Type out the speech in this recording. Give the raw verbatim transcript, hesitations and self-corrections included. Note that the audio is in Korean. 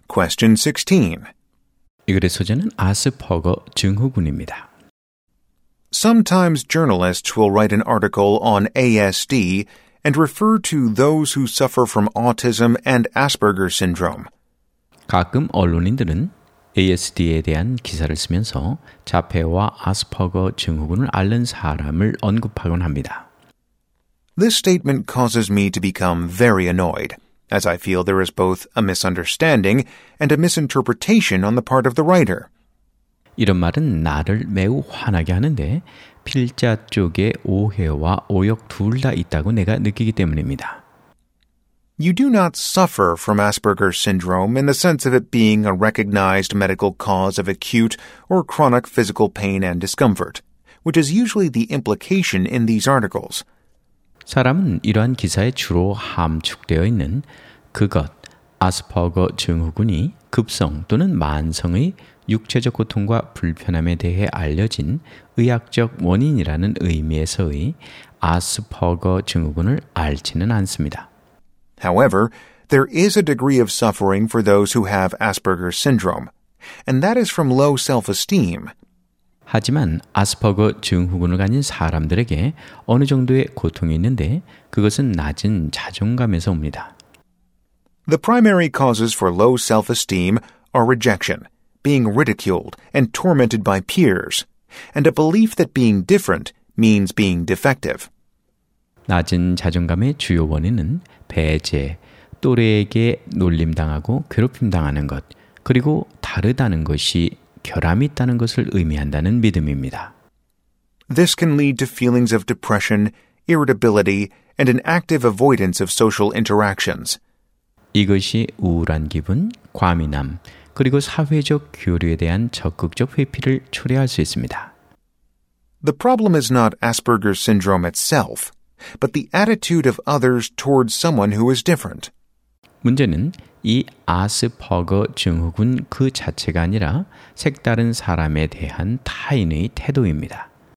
Question sixteen. 이 글의 소재는 아스퍼거 증후군입니다. Sometimes journalists will write an article on A S D and refer to those who suffer from autism and Asperger syndrome. 가끔 언론인들은 에이에스디에 대한 기사를 쓰면서 자폐와 아스퍼거 증후군을 앓는 사람을 언급하곤 합니다. This statement causes me to become very annoyed, as I feel there is both a misunderstanding and a misinterpretation on the part of the writer. 이런 말은 나를 매우 화나게 하는데 필자 쪽에 오해와 오역 둘 다 있다고 내가 느끼기 때문입니다. You do not suffer from Asperger's syndrome in the sense of it being a recognized medical cause of acute or chronic physical pain and discomfort, which is usually the implication in these articles. 사람은 이러한 기사에 주로 함축되어 있는 그것, 아스퍼거 증후군이 급성 또는 만성의 육체적 고통과 불편함에 대해 알려진 의학적 원인이라는 의미에서의 아스퍼거 증후군을 앓지는 않습니다. However, there is a degree of suffering for those who have Asperger's syndrome, and that is from low self-esteem. 하지만 아스퍼거 증후군을 가진 사람들에게 어느 정도의 고통이 있는데 그것은 낮은 자존감에서 옵니다. The primary causes for low self-esteem are rejection, being ridiculed and tormented by peers, and a belief that being different means being defective. 낮은 자존감의 주요 원인은 배제, 또래에게 놀림당하고 괴롭힘당하는 것, 그리고 다르다는 것이 결함이 있다는 것을 의미한다는 믿음입니다. This can lead to feelings of depression, irritability, and an active avoidance of social interactions. 이것이 우울한 기분, 과민함, 그리고 사회적 교류에 대한 적극적 회피를 초래할 수 있습니다. The problem is not Asperger's syndrome itself, but the attitude of others towards someone who is different. 문제는 이 아스퍼거 증후군 그 자체가 아니라 색다른 사람에 대한 타인의 태도입니다.